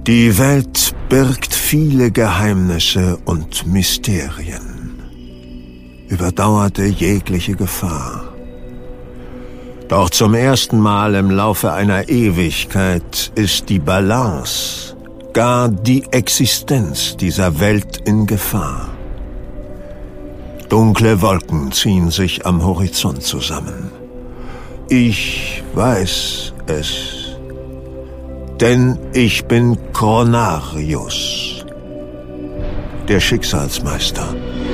Die Welt birgt viele Geheimnisse und Mysterien, überdauerte jegliche Gefahr. Doch zum ersten Mal im Laufe einer Ewigkeit ist die Balance, gar die Existenz dieser Welt in Gefahr. Dunkle Wolken ziehen sich am Horizont zusammen. Ich weiß es, denn ich bin Chronarius, der Schicksalsmeister.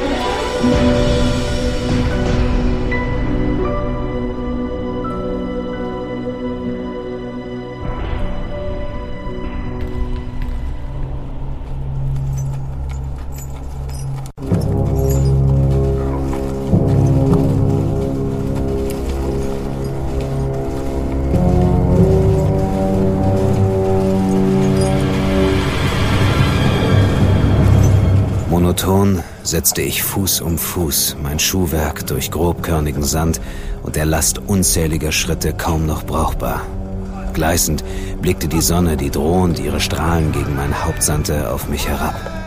Monoton setzte ich Fuß um Fuß, mein Schuhwerk durch grobkörnigen Sand und der Last unzähliger Schritte kaum noch brauchbar. Gleißend blickte die Sonne, die drohend ihre Strahlen gegen mein Haupt sandte, auf mich herab.